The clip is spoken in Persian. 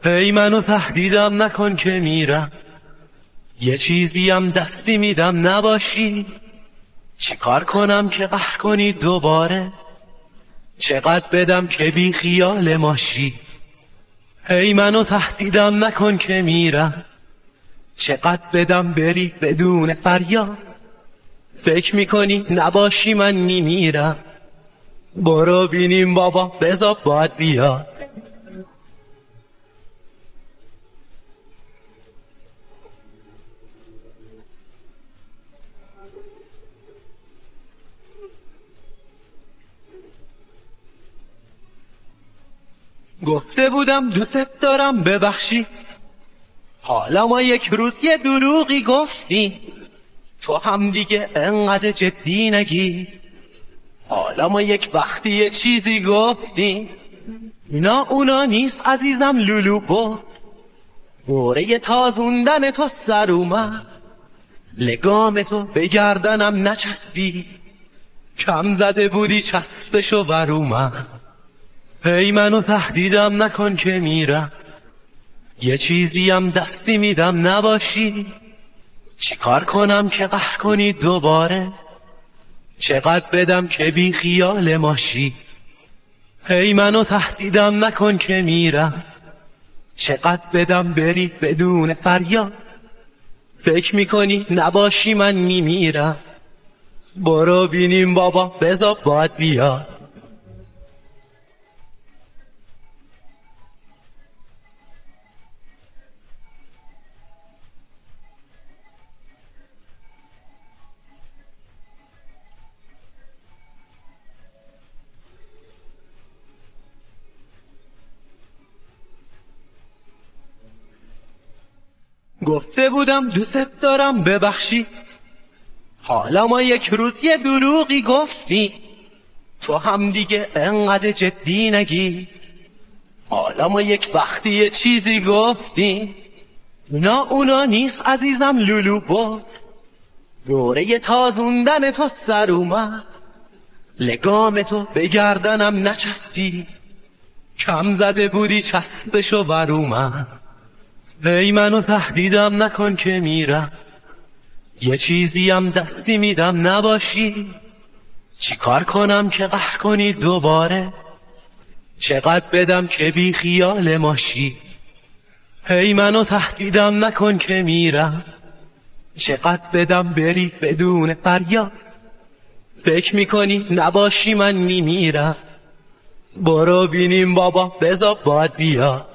هی منو تهدیدم نکن که میرم، یه چیزیم دستی میدم نباشی. چیکار کنم که قهر کنی دوباره، چقدر بدم که بی خیال ماشی. هی منو تهدیدم نکن که میرم، چقدر بدم بری بدون فریاد. فکر میکنی نباشی من میمیرم، برو بینیم بابا بذار باید بیاد. گفته بودم دوست دارم ببخشی، حالا ما یک روز یه دروغی گفتی. تو هم دیگه انقدر جدی نگی، حالا ما یک وقتی یه چیزی گفتی. اینا اونا نیست عزیزم لولو بود، دوره تازوندن تو سر اومد. لگام تو به گردنم نچسبی، کم زده بودی چسبشو بر اومد. هی منو تهدیدم نکن که میرم، یه چیزیم دستی میدم نباشی. چیکار کنم که قهر کنی دوباره، چقدر بدم که بی خیال ماشی. هی منو تهدیدم نکن که میرم، چقدر بدم بری بدون فریاد. فکر میکنی نباشی من میمیرم، برو بینیم بابا بذار باید بیاد. گفته بودم دوست دارم ببخشی، حالا ما یک روز یه دروغی گفتی. تو هم دیگه انقدر جدی نگی، حالا ما یک وقتی یه چیزی گفتی. اینا اونا نیست عزیزم لولو بود، دوره تازوندن تو سر اومد. لگام تو به گردنم نچسبی، کم زده بودی چسبشو بر اومد. هی منو تهدیدم نکن که میرم، یه چیزیم دستی میدم نباشی. چیکار کنم که قهر کنی دوباره، چقدر بدم که بی خیال ماشی. هی منو تهدیدم نکن که میرم، چقدر بدم بری بدون فریاد. فکر میکنی نباشی من میمیرم، برو بینیم بابا بذار باید بیاد.